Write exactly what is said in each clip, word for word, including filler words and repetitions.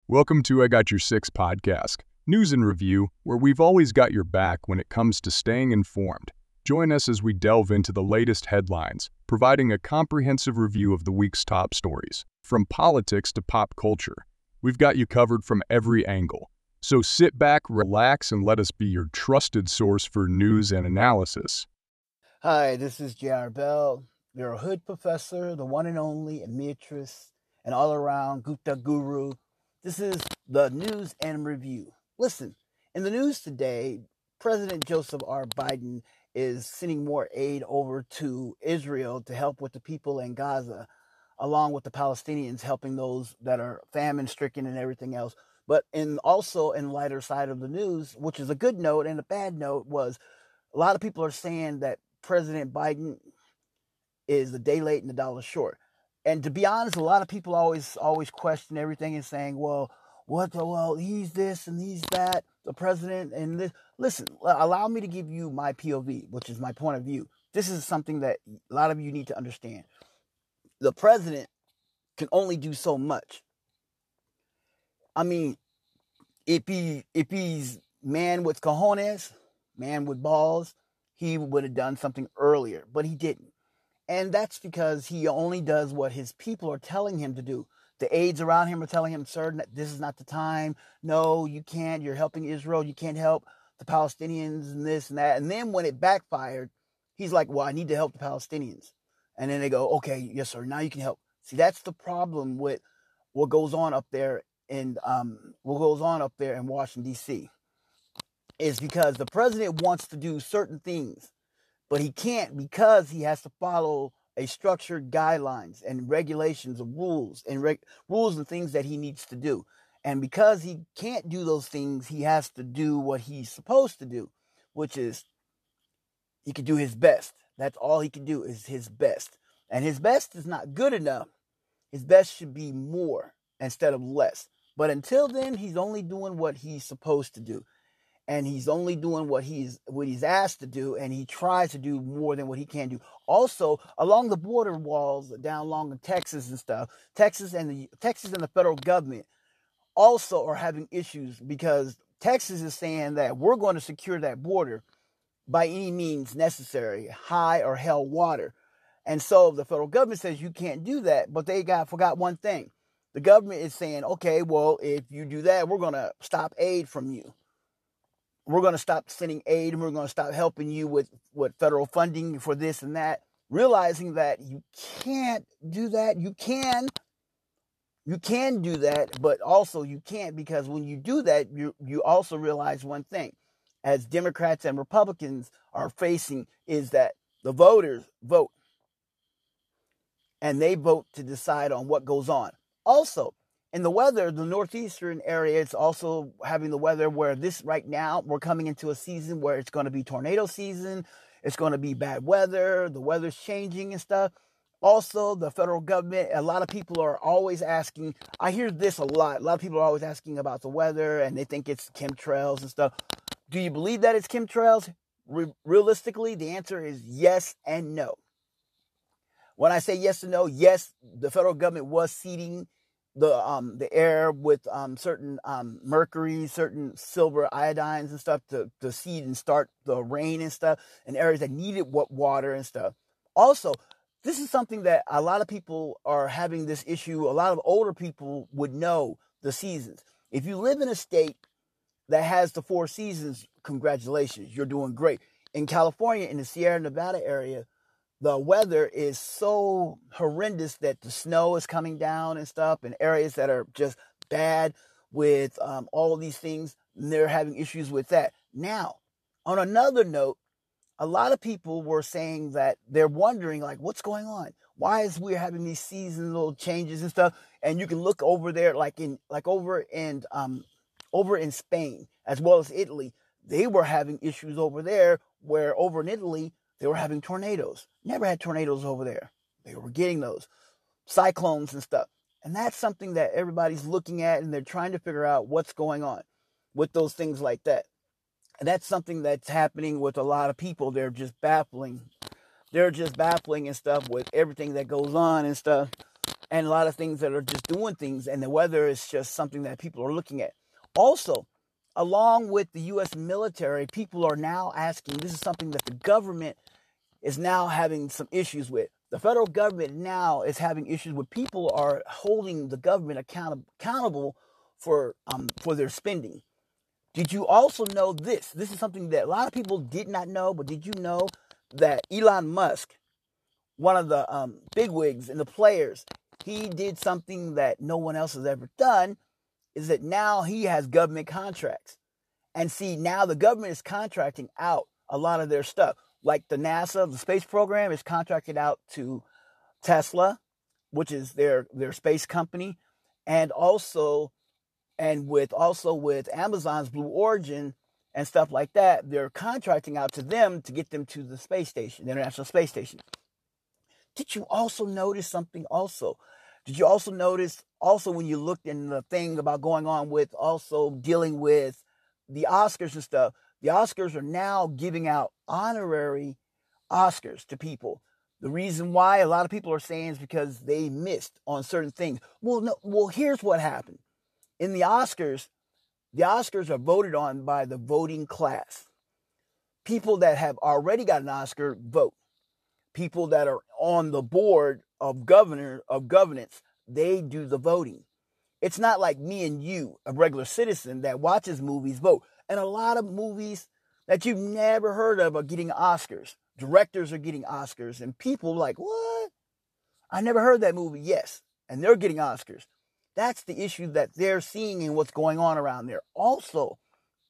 Welcome to I Got Your Six podcast, news and review, where we've always got your back when it comes to staying informed. Join us as we delve into the latest headlines, providing a comprehensive review of the week's top stories. From politics to pop culture, we've got you covered from every angle. So sit back, relax, and let us be your trusted source for news and analysis. Hi, this is J R. Bell, your hood professor, the one and only Amiatrist, and all-around Gupta guru. This is the news and review. Listen, in the news today, President Joseph R. Biden is sending more aid over to Israel to help with the people in Gaza, along with the Palestinians helping those that are famine-stricken and everything else. But in also in lighter side of the news, which is a good note and a bad note, was a lot of people are saying that President Biden is a day late and a dollar short. And to be honest, a lot of people always always question everything and saying, well, what the, well, he's this and he's that, the president and this. Listen, allow me to give you my P O V, which is my point of view. This is something that a lot of you need to understand. The president can only do so much. I mean, if he if he's man with cojones, man with balls, he would have done something earlier, but he didn't. And that's because he only does what his people are telling him to do. The aides around him are telling him, sir, this is not the time. No, you can't. You're helping Israel. You can't help the Palestinians and this and that. And then when it backfired, he's like, well, I need to help the Palestinians. And then they go, okay, yes, sir, now you can help. See, that's the problem with what goes on up there in, um, what goes on up there in Washington, D C is because the president wants to do certain things, but he can't because he has to follow a structured guidelines and regulations of rules and reg- rules and things that he needs to do. And because he can't do those things, he has to do what he's supposed to do, which is he can do his best. That's all he can do is his best. And his best is not good enough. His best should be more instead of less. But until then, he's only doing what he's supposed to do. And he's only doing what he's what he's asked to do, and he tries to do more than what he can do. Also, along the border walls down along in Texas and stuff, Texas and the Texas and the federal government also are having issues because Texas is saying that we're going to secure that border by any means necessary, high or hell water. And so the federal government says you can't do that, but they got forgot one thing. The government is saying, okay, well, if you do that, we're going to stop aid from you. We're going to stop sending aid and we're going to stop helping you with, with federal funding for this and that, realizing that you can't do that. You can, you can do that, but also you can't because when you do that, you, you also realize one thing, as Democrats and Republicans are facing, is that the voters vote and they vote to decide on what goes on. Also, in the weather, the northeastern area is also having the weather where this right now, we're coming into a season where it's going to be tornado season. It's going to be bad weather. The weather's changing and stuff. Also, the federal government, a lot of people are always asking, I hear this a lot. A lot of people are always asking about the weather and they think it's chemtrails and stuff. Do you believe that it's chemtrails? Re- realistically, the answer is yes and no. When I say yes and no, yes, the federal government was seeding the um the air with um certain um mercury, certain silver iodines and stuff to, to seed and start the rain and stuff in areas that needed water and stuff. Also, this is something that a lot of people are having this issue. A lot of older people would know the seasons. If you live in a state that has the four seasons, congratulations, you're doing great. In California, in the Sierra Nevada area, the weather is so horrendous that the snow is coming down and stuff in areas that are just bad with um, all of these things. And they're having issues with that. Now, on another note, a lot of people were saying that they're wondering, like, what's going on? Why is we're having these seasonal changes and stuff? And you can look over there, like in, like over in, um, over in Spain, as well as Italy. They were having issues over there where over in Italy, they were having tornadoes. Never had tornadoes over there. They were getting those cyclones and stuff. And that's something that everybody's looking at and they're trying to figure out what's going on with those things like that. And that's something that's happening with a lot of people. They're just baffling. They're just baffling and stuff with everything that goes on and stuff. and a lot of things that are just doing things, and the weather is just something that people are looking at. Also, along with the U S military, people are now asking, this is something that the government is now having some issues with. The federal government now is having issues with people are holding the government account- accountable for um, for their spending. Did you also know this? This is something that a lot of people did not know, but did you know that Elon Musk, one of the um, bigwigs and the players, he did something that no one else has ever done, is that now he has government contracts. And see, now the government is contracting out a lot of their stuff. Like the NASA, the space program is contracted out to Tesla, which is their, their space company. And also, and with also with Amazon's Blue Origin and stuff like that, they're contracting out to them to get them to the space station, the International Space Station. Did you also notice something also? Did you also notice also when you looked in the thing about going on with also dealing with the Oscars and stuff, the Oscars are now giving out honorary Oscars to people. The reason why a lot of people are saying is because they missed on certain things. Well, no, well, here's what happened. In the Oscars, the Oscars are voted on by the voting class. People that have already got an Oscar vote. People that are on the board of governor of governance, they do the voting. It's not like me and you, a regular citizen that watches movies, vote. And a lot of movies that you've never heard of are getting Oscars. Directors are getting Oscars. And people are like, what? I never heard that movie. Yes. And they're getting Oscars. That's the issue that they're seeing in what's going on around there. Also,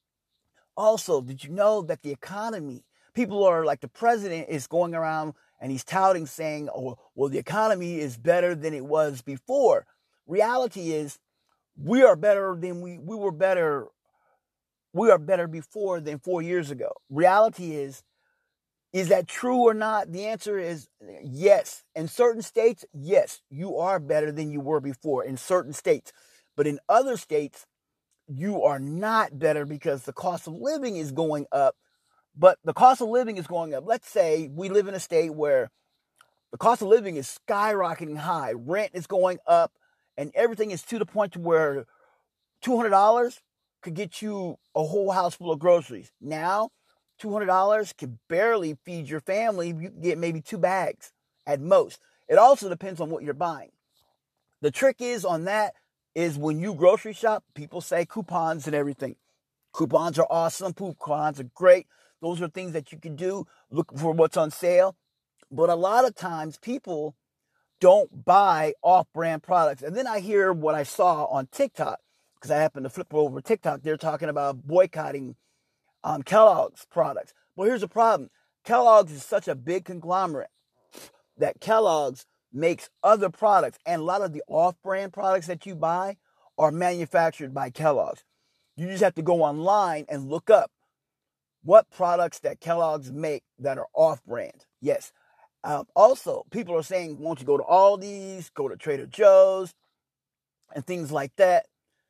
also, did you know that the economy, people are like, the president is going around and he's touting saying, oh, well, the economy is better than it was before. Reality is we are better than we, we were better. We are better before than four years ago. Reality is, is that true or not? The answer is yes. In certain states, yes, you are better than you were before in certain states. But in other states, you are not better because the cost of living is going up. But the cost of living is going up. Let's say we live in a state where the cost of living is skyrocketing high. Rent is going up and everything is to the point to where two hundred dollars could get you a whole house full of groceries. Now, two hundred dollars could barely feed your family. You can get maybe two bags at most. It also depends on what you're buying. The trick is on that is when you grocery shop, people say coupons and everything. Coupons are awesome. Coupons are great. Those are things that you can do. Look for what's on sale. But a lot of times people don't buy off-brand products. And then I hear what I saw on TikTok, because I happened to flip over TikTok. They're talking about boycotting um, Kellogg's products. Well, here's the problem. Kellogg's is such a big conglomerate that Kellogg's makes other products. And a lot of the off-brand products that you buy are manufactured by Kellogg's. You just have to go online and look up what products that Kellogg's make that are off-brand. Yes. Um, also, people are saying, won't you go to Aldi's, go to Trader Joe's, and things like that.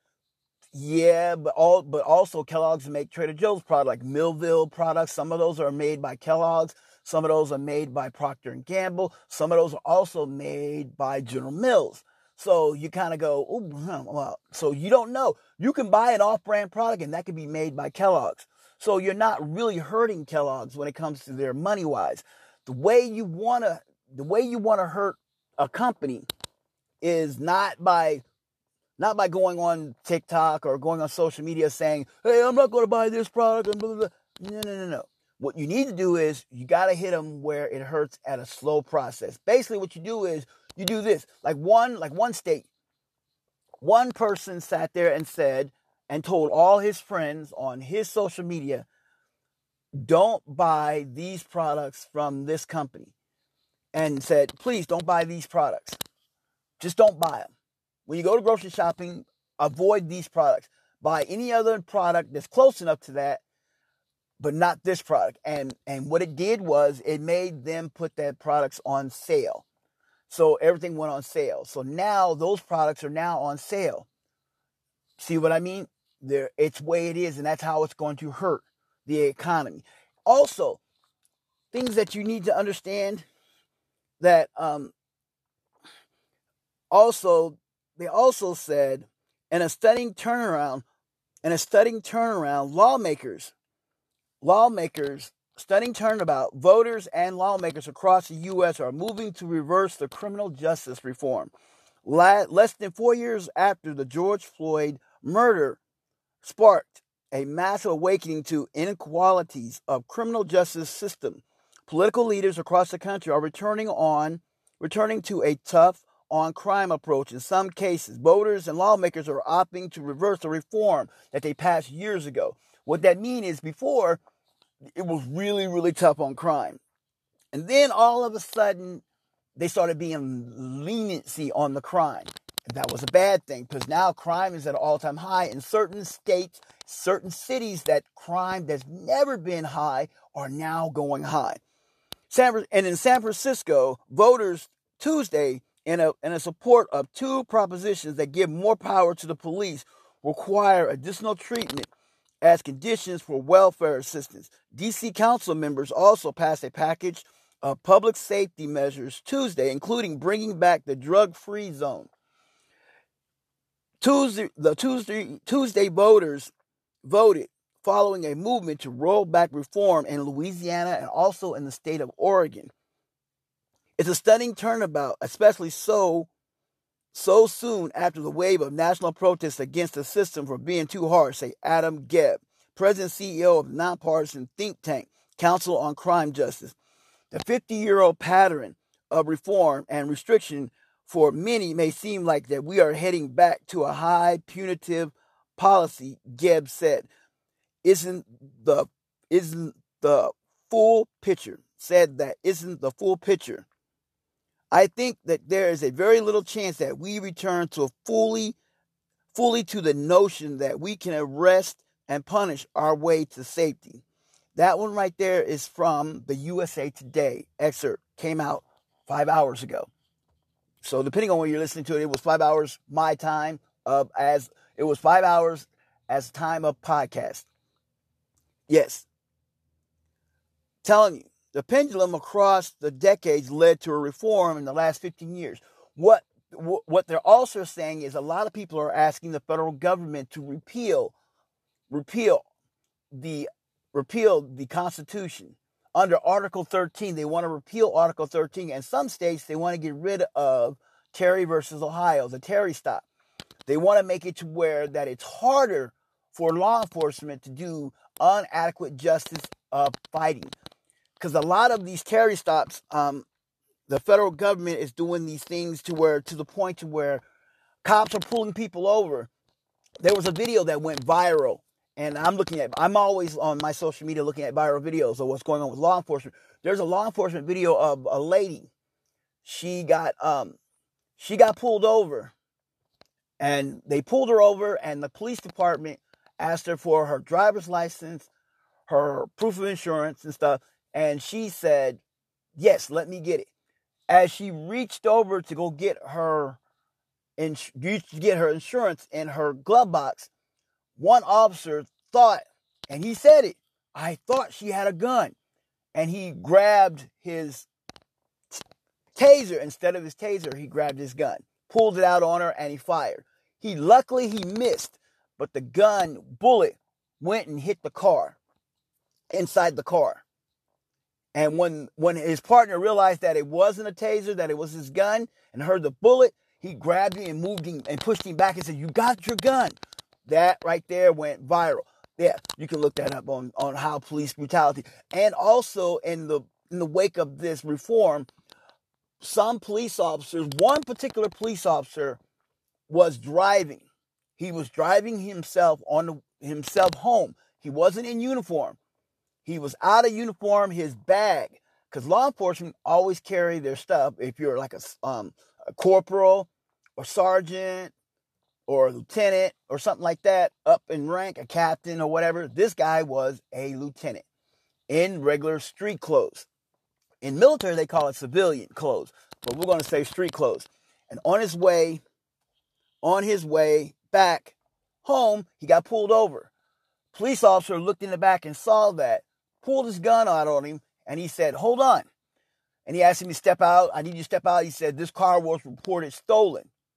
Yeah, but all, but also Kellogg's make Trader Joe's product, like Millville products. Some of those are made by Kellogg's. Some of those are made by Procter and Gamble. Some of those are also made by General Mills. So you kind of go, oh, well, so you don't know. You can buy an off-brand product and that can be made by Kellogg's. So you're not really hurting Kellogg's when it comes to their money-wise. The way you want to, the way you want to hurt a company is not by, not by going on TikTok or going on social media saying, hey, I'm not going to buy this product. And blah, blah, blah. No, no, no, no. What you need to do is you got to hit them where it hurts at a slow process. Basically, what you do is you do this. Like one, like one state, one person sat there and said and told all his friends on his social media, don't buy these products from this company. And said, please don't buy these products. Just don't buy them. When you go to grocery shopping, avoid these products. Buy any other product that's close enough to that, but not this product. And and what it did was it made them put that products on sale. So everything went on sale. So now those products are now on sale. See what I mean? There, it's the way it is, and that's how it's going to hurt the economy. Also, things that you need to understand that um, Also, they also said, in a stunning turnaround, in a stunning turnaround, lawmakers, lawmakers, stunning turnabout, voters and lawmakers across the U S are moving to reverse the criminal justice reform. Less than four years after the George Floyd murder sparked a massive awakening to inequalities of criminal justice system, political leaders across the country are returning on, returning to a tough on crime approach. In some cases, voters and lawmakers are opting to reverse the reform that they passed years ago. What that means is before, it was really, really tough on crime. And then all of a sudden, they started being leniency on the crime. And that was a bad thing because now crime is at an all-time high in certain states, certain cities that crime that's never been high are now going high. San, and in San Francisco, voters Tuesday, in a, in a support of two propositions that give more power to the police, require additional treatment as conditions for welfare assistance. D C council members also passed a package of public safety measures Tuesday, including bringing back the drug-free zone. Tuesday, the Tuesday, Tuesday voters voted following a movement to roll back reform in Louisiana and also in the state of Oregon. It's a stunning turnabout, especially so, so soon after the wave of national protests against the system for being too hard, say Adam Gebb, President and C E O of nonpartisan think tank Council on Crime Justice. The fifty-year-old pattern of reform and restriction for many may seem like that we are heading back to a high punitive policy, Gebb said. Isn't the isn't the full picture, said that isn't the full picture. I think that there is a very little chance that we return to fully, fully to the notion that we can arrest and punish our way to safety. That one right there is from the U S A Today excerpt, came out five hours ago. So depending on when you're listening to it, it was five hours my time of as it was five hours as time of podcast. Yes. Telling you, the pendulum across the decades led to a reform in the last fifteen years. What what they're also saying is a lot of people are asking the federal government to repeal repeal the repeal the Constitution. Under Article thirteen, they want to repeal Article thirteen, and some states they want to get rid of Terry versus Ohio, the Terry stop. They want to make it to where that it's harder for law enforcement to do inadequate justice of fighting. Because a lot of these Terry stops, um, the federal government is doing these things to where, to the point to where cops are pulling people over. There was a video that went viral, and I'm looking at, I'm always on my social media looking at viral videos of what's going on with law enforcement. There's a law enforcement video of a lady. She got, um, she got pulled over, and they pulled her over, and the police department asked her for her driver's license, her proof of insurance and stuff. And she said, yes, let me get it. As she reached over to go get her, ins- get her insurance in her glove box, one officer thought, and he said it, I thought she had a gun. And he grabbed his t- taser. Instead of his taser, he grabbed his gun, pulled it out on her, and he fired. He luckily he missed, but the gun bullet went and hit the car, inside the car. And when, when his partner realized that it wasn't a taser, that it was his gun, and heard the bullet, he grabbed him and moved him and pushed him back and said, you got your gun. That right there went viral. Yeah, you can look that up on, on how police brutality. And also in the in the wake of this reform, some police officers, one particular police officer was driving. He was driving himself on the, himself home. He wasn't in uniform. He was out of uniform, his bag, because law enforcement always carry their stuff. If you're like a, um, a corporal or sergeant or a lieutenant or something like that, up in rank, a captain or whatever, this guy was a lieutenant in regular street clothes. In military, they call it civilian clothes, but we're going to say street clothes. And on his way, on his way back home, he got pulled over. Police officer looked in the back and saw that, pulled his gun out on him, and he said, hold on. And he asked him to step out. I need you to step out. He said, this car was reported stolen.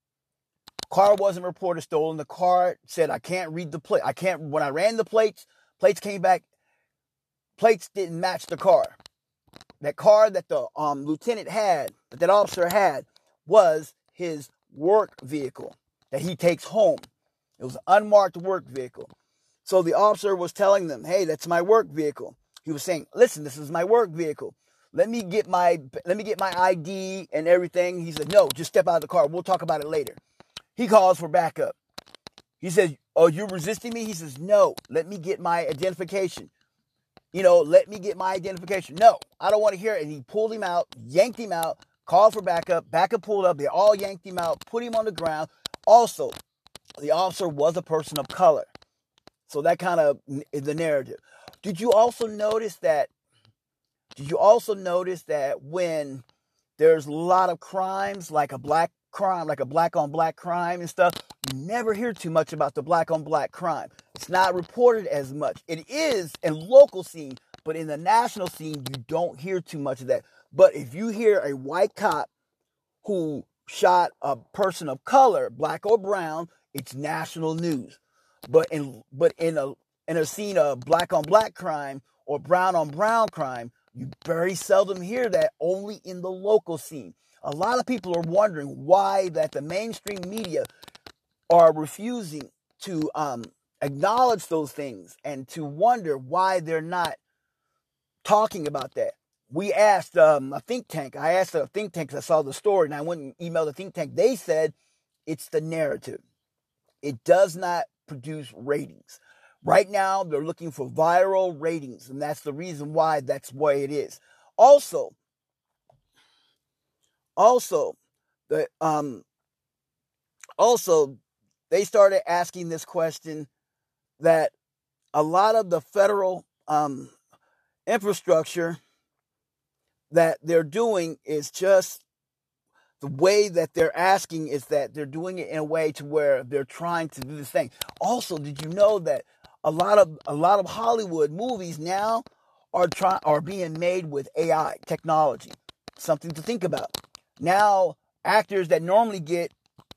Car wasn't reported stolen. The car said, I can't read the plate. I can't, when I ran the plates, plates came back, plates didn't match the car. That car that the um, lieutenant had, that that officer had, was his work vehicle that he takes home. It was an unmarked work vehicle. So the officer was telling them, hey, that's my work vehicle. He was saying, listen, this is my work vehicle. Let me get my, let me get my I D and everything. He said, no, just step out of the car. We'll talk about it later. He calls for backup. He says, oh, you're resisting me? He says, no, let me get my identification. You know, let me get my identification. No, I don't want to hear it. And he pulled him out, yanked him out, called for backup. Backup pulled up. They all yanked him out, put him on the ground. Also, the officer was a person of color. So that kind of is the narrative. Did you also notice that, did you also notice that when there's a lot of crimes, like a black crime, like a black on black crime and stuff, you never hear too much about the black on black crime. It's not reported as much. It is in local scene, but in the national scene, you don't hear too much of that. But if you hear a white cop who shot a person of color, black or brown, it's national news. But in but in a in a scene of black on black crime or brown on brown crime, you very seldom hear that, only in the local scene. A lot of people are wondering why that the mainstream media are refusing to um, acknowledge those things and to wonder why they're not talking about that. We asked um, a think tank. I asked a think tank because I saw the story and I went and emailed the think tank. They said it's the narrative. It does not produce ratings. Right now, they're looking for viral ratings, and that's the reason why that's the way it is. Also, also, the um, also, they started asking this question that a lot of the federal um, infrastructure that they're doing is just the way that they're asking is that they're doing it in a way to where they're trying to do this thing. Also, did you know that a lot of a lot of Hollywood movies now are trying are being made with A I technology? Something to think about. Now, actors that normally get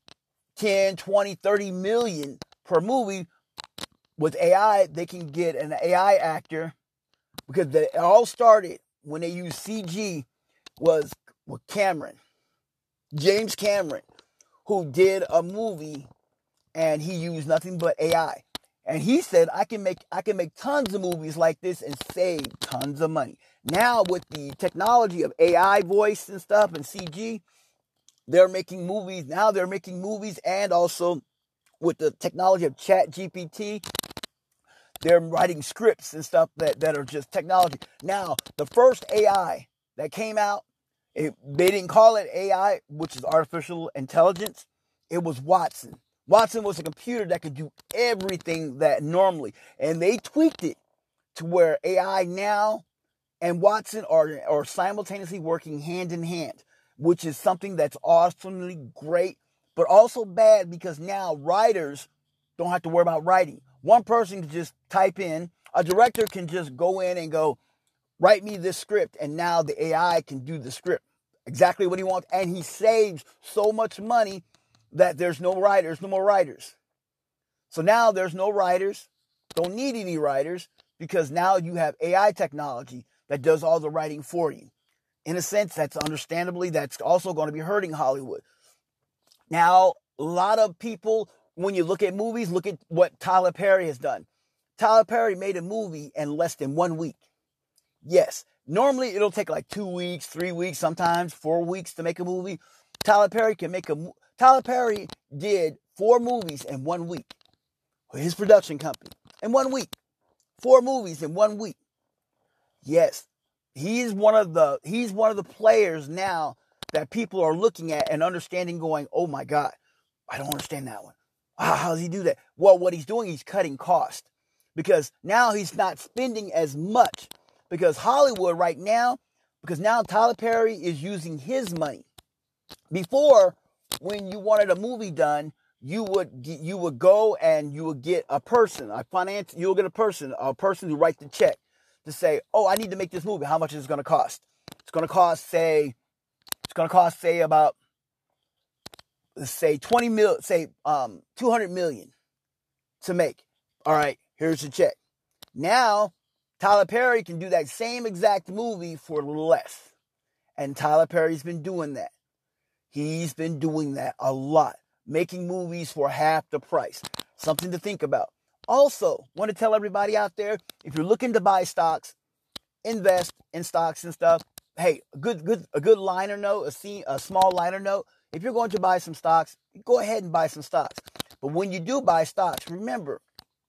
ten, twenty, thirty million per movie, with A I, they can get an A I actor, because they, it all started when they used C G was with Cameron. James Cameron, who did a movie and he used nothing but A I. And he said, I can make I can make tons of movies like this and save tons of money. Now with the technology of A I voice and stuff and C G, they're making movies. Now they're making movies, and also with the technology of Chat G P T, they're writing scripts and stuff that, that are just technology. Now, the first A I that came out, it, they didn't call it A I, which is artificial intelligence. It was Watson. Watson was a computer that could do everything that normally. And they tweaked it to where A I now and Watson are, are simultaneously working hand in hand, which is something that's awesomely great, but also bad because now writers don't have to worry about writing. One person can just type in, a director can just go in and go, write me this script, and now the A I can do the script exactly what he wants, and he saves so much money that there's no writers, no more writers. So now there's no writers, don't need any writers, because now you have A I technology that does all the writing for you. In a sense, that's understandably, that's also going to be hurting Hollywood. Now, a lot of people, when you look at movies, look at what Tyler Perry has done. Tyler Perry made a movie in less than one week. Yes, normally it'll take like two weeks, three weeks, sometimes four weeks to make a movie. Tyler Perry can make a Tyler Perry did four movies in one week with his production company. In one week. Four movies in one week. Yes, he's one of the he's one of the players now that people are looking at and understanding, going, oh my God, I don't understand that one. Wow, how does he do that? Well, what he's doing, he's cutting cost, because now he's not spending as much. Because Hollywood right now, because now Tyler Perry is using his money. Before, when you wanted a movie done, you would you would go and you would get a person, a finance, you'll get a person, a person who writes the check to say, oh, I need to make this movie. How much is it going to cost? It's going to cost, say, it's going to cost, say, about say twenty mil, say um two hundred million to make. All right, here's the check. Now, Tyler Perry can do that same exact movie for less. And Tyler Perry's been doing that. He's been doing that a lot. Making movies for half the price. Something to think about. Also, want to tell everybody out there, if you're looking to buy stocks, invest in stocks and stuff. Hey, a good, good, a good liner note, a, C, a small liner note. If you're going to buy some stocks, go ahead and buy some stocks. But when you do buy stocks, remember,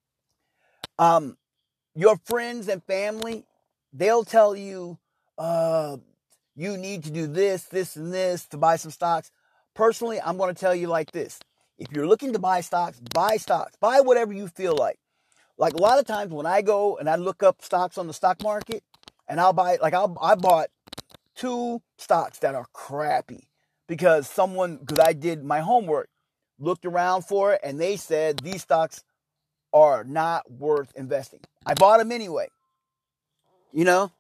um, your friends and family, they'll tell you, uh, you need to do this, this, and this to buy some stocks. Personally, I'm going to tell you like this. If you're looking to buy stocks, buy stocks. Buy whatever you feel like. Like a lot of times when I go and I look up stocks on the stock market, and I'll buy, like I'll, I bought two stocks that are crappy because someone, because I did my homework, looked around for it, and they said these stocks are not worth investing. I bought them anyway, you know,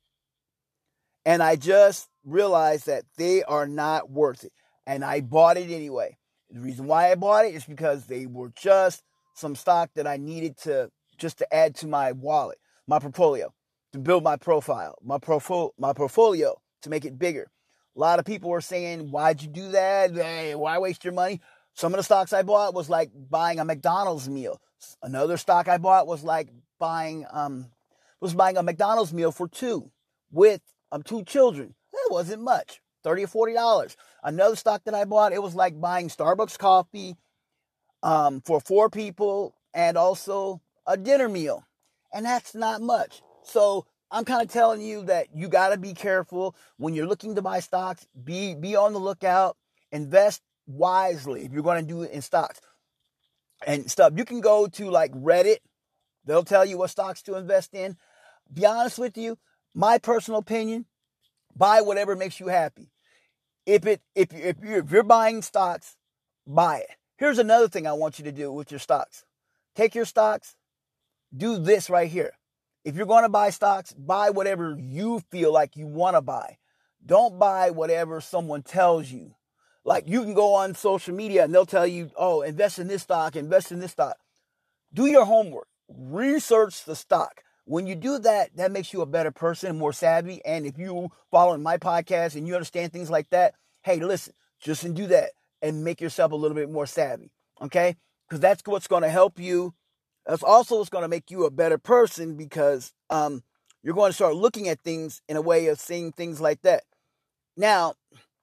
and I just realized that they are not worth it, and I bought it anyway. The reason why I bought it is because they were just some stock that I needed to just to add to my wallet, my portfolio, to build my profile, my profo- my portfolio to make it bigger. A lot of people were saying, "Why'd you do that? Hey, why waste your money?" Some of the stocks I bought was like buying a McDonald's meal. Another stock I bought was like buying um was buying a McDonald's meal for two with um two children. That wasn't much, thirty or forty dollars. Another stock that I bought, it was like buying Starbucks coffee um for four people and also a dinner meal, and that's not much. So I'm kind of telling you that you got to be careful when you're looking to buy stocks. Be be on the lookout. Invest wisely if you're going to do it in stocks and stuff. You can go to like Reddit. They'll tell you what stocks to invest in. Be honest with you, my personal opinion, buy whatever makes you happy. If it if you if you're, if you're buying stocks, buy it. Here's another thing I want you to do with your stocks. Take your stocks, do this right here. If you're going to buy stocks, buy whatever you feel like you want to buy. Don't buy whatever someone tells you. Like you can go on social media and they'll tell you, oh, invest in this stock, invest in this stock. Do your homework. Research the stock. When you do that, that makes you a better person, more savvy. And if you follow my podcast and you understand things like that, hey, listen, just do that and make yourself a little bit more savvy. Okay? Because that's what's going to help you. That's also what's going to make you a better person because um, you're going to start looking at things in a way of seeing things like that. Now,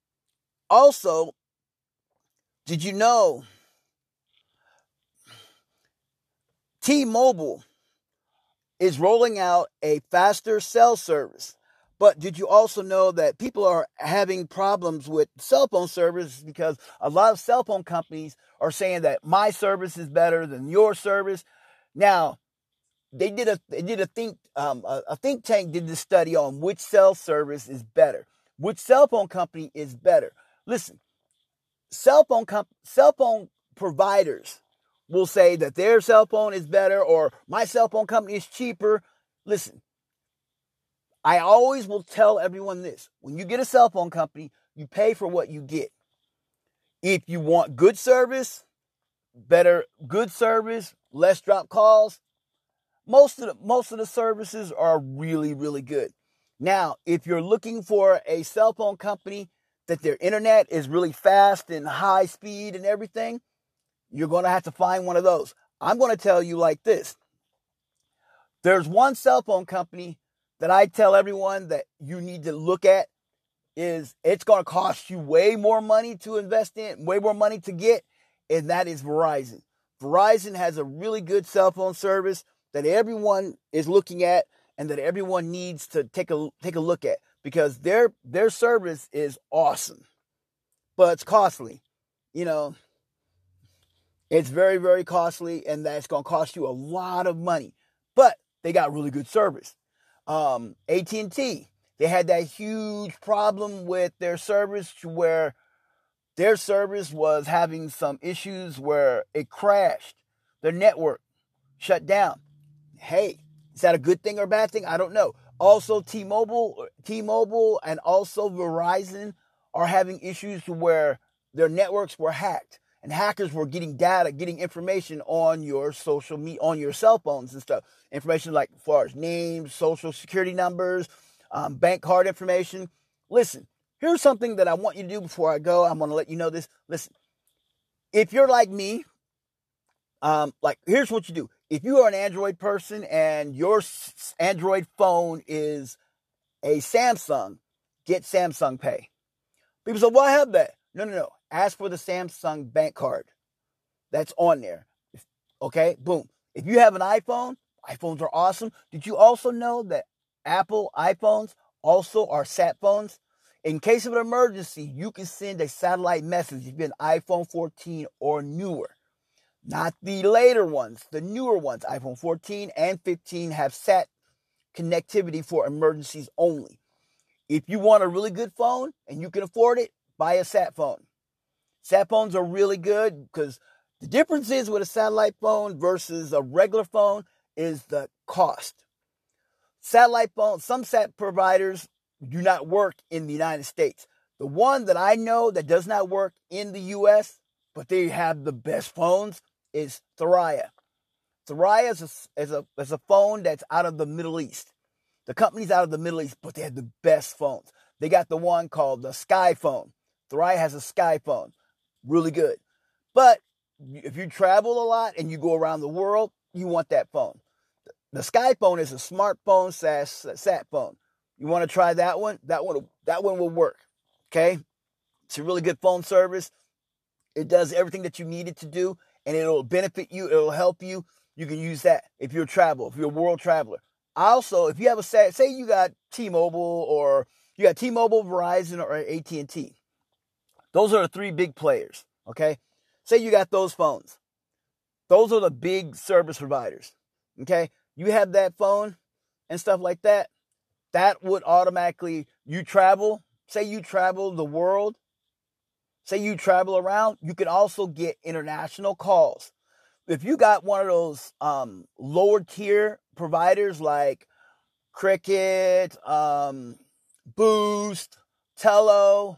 also, did you know T-Mobile is rolling out a faster cell service? But did you also know that people are having problems with cell phone service because a lot of cell phone companies are saying that my service is better than your service? Now, they did a they did a think um, a, a think tank did this study on which cell service is better, which cell phone company is better. Listen, cell phone comp- cell phone providers will say that their cell phone is better or my cell phone company is cheaper. Listen, I always will tell everyone this: when you get a cell phone company, you pay for what you get. If you want good service, better good service, less drop calls, most of the most of the services are really, really good. Now, if you're looking for a cell phone company that their internet is really fast and high speed and everything, you're going to have to find one of those. I'm going to tell you like this. There's one cell phone company that I tell everyone that you need to look at. Is it's going to cost you way more money to invest in, way more money to get, and that is Verizon. Verizon has a really good cell phone service that everyone is looking at and that everyone needs to take a take a look at because their their service is awesome, but it's costly. You know, it's very, very costly, and that's going to cost you a lot of money. But they got really good service. Um, A T and T, they had that huge problem with their service where their service was having some issues where it crashed. Their network shut down. Hey, is that a good thing or a bad thing? I don't know. Also, T-Mobile, T-Mobile and also Verizon are having issues where their networks were hacked, and hackers were getting data, getting information on your social media, on your cell phones and stuff. Information like as far as names, social security numbers, um, bank card information. Listen, here's something that I want you to do before I go. I'm going to let you know this. Listen, if you're like me, um, like here's what you do. If you are an Android person and your Android phone is a Samsung, get Samsung Pay. People say, well, I have that. No, no, no. Ask for the Samsung bank card that's on there. Okay, boom. If you have an iPhone, iPhones are awesome. Did you also know that Apple iPhones also are sat phones? In case of an emergency, you can send a satellite message if you're an iPhone fourteen or newer. Not the later ones, the newer ones. iPhone fourteen and fifteen have sat connectivity for emergencies only. If you want a really good phone and you can afford it, buy a sat phone. Sat phones are really good because the difference is with a satellite phone versus a regular phone is the cost. Satellite phones, some sat providers do not work in the United States. The one that I know that does not work in the U S, but they have the best phones, is Thuraya. Thuraya is a, is a, is a phone that's out of the Middle East. The company's out of the Middle East, but they have the best phones. They got the one called the Sky Phone. Thuraya has a Sky Phone. Really good. But if you travel a lot and you go around the world, you want that phone. The Sky Phone is a smartphone slash sat phone. You want to try that one? That one, that one will work. Okay? It's a really good phone service. It does everything that you need it to do, and it'll benefit you. It'll help you. You can use that if you're a traveler, if you're a world traveler. Also, if you have a, say you got T-Mobile or you got T-Mobile, Verizon, or A T and T. Those are the three big players, okay? Say you got those phones. Those are the big service providers, okay? You have that phone and stuff like that. That would automatically, you travel, say you travel the world, say you travel around, you can also get international calls. If you got one of those um, lower tier providers like Cricket, um, Boost, Tello,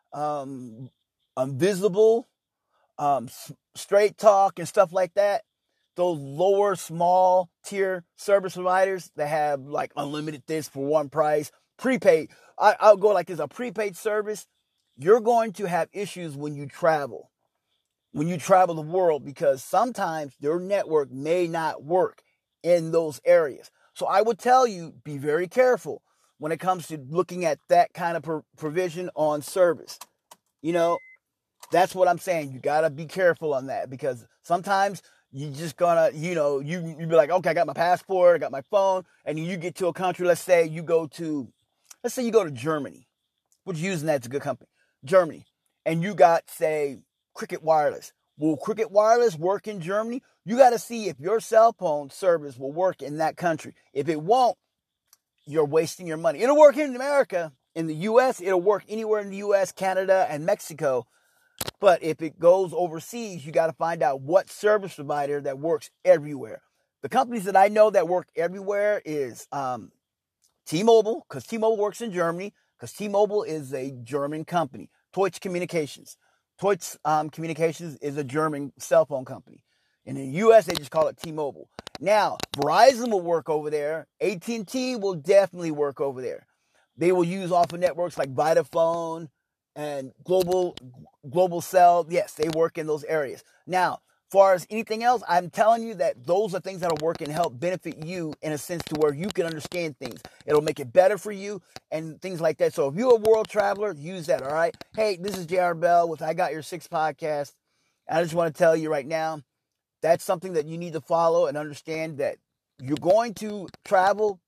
um, Invisible, um, Straight Talk, and stuff like that, those lower small tier service providers that have like unlimited this for one price, prepaid, I, I'll go like this, a prepaid service, you're going to have issues when you travel. When you travel the world, because sometimes your network may not work in those areas. So I would tell you, be very careful when it comes to looking at that kind of pro- provision on service. You know, that's what I'm saying. You got to be careful on that, because sometimes you just gonna, you know, you, you be like, okay, I got my passport, I got my phone, and you get to a country, let's say you go to, let's say you go to Germany, which using that's a good company, Germany, and you got, say, Cricket Wireless. Will Cricket Wireless work in Germany? You got to see if your cell phone service will work in that country. If it won't, you're wasting your money. It'll work in America. In the U S, it'll work anywhere in the U S, Canada, and Mexico. But if it goes overseas, you got to find out what service provider that works everywhere. The companies that I know that work everywhere is um, T-Mobile, because T-Mobile works in Germany, because T-Mobile is a German company. Deutsche Communications. Deutsche um, Communications is a German cell phone company. And in the U S, they just call it T-Mobile. Now, Verizon will work over there. A T and T will definitely work over there. They will use off of networks like Vodafone and Global Global Cell. Yes, they work in those areas. Now, as far as anything else, I'm telling you that those are things that will work and help benefit you in a sense to where you can understand things. It'll make it better for you and things like that. So if you're a world traveler, use that, all right? Hey, this is J R Bell with I Got Your Six podcast. And I just want to tell you right now, that's something that you need to follow and understand, that you're going to travel,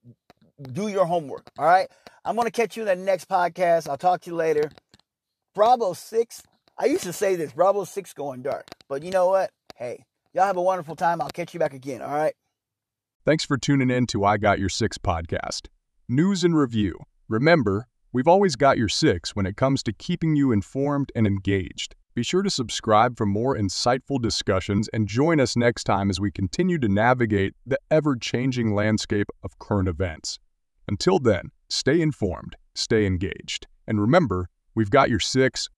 do your homework, all right? I'm going to catch you in the next podcast. I'll talk to you later. Bravo six, I used to say this, Bravo six going dark. But you know what? Hey, y'all have a wonderful time. I'll catch you back again, all right? Thanks for tuning in to I Got Your Six podcast. News and review. Remember, we've always got your six when it comes to keeping you informed and engaged. Be sure to subscribe for more insightful discussions and join us next time as we continue to navigate the ever-changing landscape of current events. Until then, stay informed, stay engaged, and remember, we've got your six